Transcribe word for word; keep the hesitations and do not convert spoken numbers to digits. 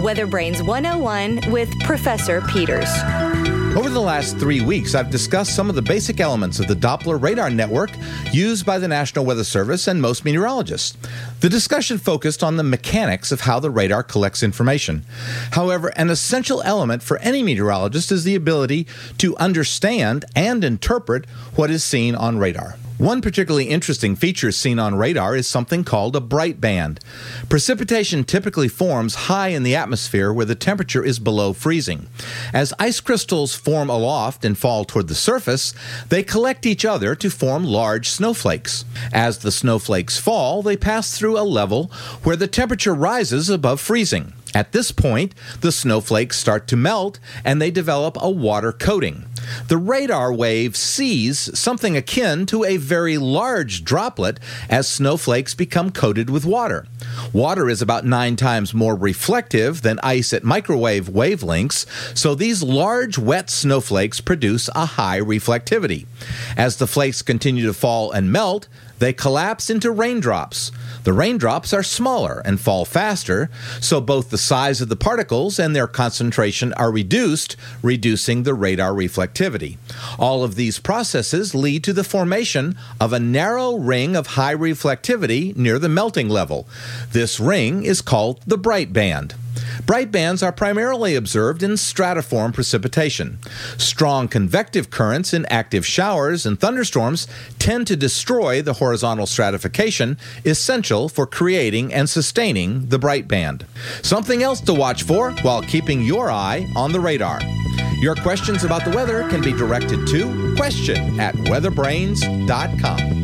Weather Brains one oh one with Professor Peters. Over the last three weeks, I've discussed some of the basic elements of the Doppler radar network used by the National Weather Service and most meteorologists. The discussion focused on the mechanics of how the radar collects information. However, an essential element for any meteorologist is the ability to understand and interpret what is seen on radar. One particularly interesting feature seen on radar is something called a bright band. Precipitation typically forms high in the atmosphere where the temperature is below freezing. As ice crystals form aloft and fall toward the surface, they collect each other to form large snowflakes. As the snowflakes fall, they pass through a level where the temperature rises above freezing. At this point, the snowflakes start to melt and they develop a water coating. The radar wave sees something akin to a very large droplet as snowflakes become coated with water. Water is about nine times more reflective than ice at microwave wavelengths, so these large wet snowflakes produce a high reflectivity. As the flakes continue to fall and melt, they collapse into raindrops. The raindrops are smaller and fall faster, so both the size of the particles and their concentration are reduced, reducing the radar reflectivity. All of these processes lead to the formation of a narrow ring of high reflectivity near the melting level. This ring is called the bright band. Bright bands are primarily observed in stratiform precipitation. Strong convective currents in active showers and thunderstorms tend to destroy the horizontal stratification essential for creating and sustaining the bright band. Something else to watch for while keeping your eye on the radar. Your questions about the weather can be directed to question at weather brains dot com.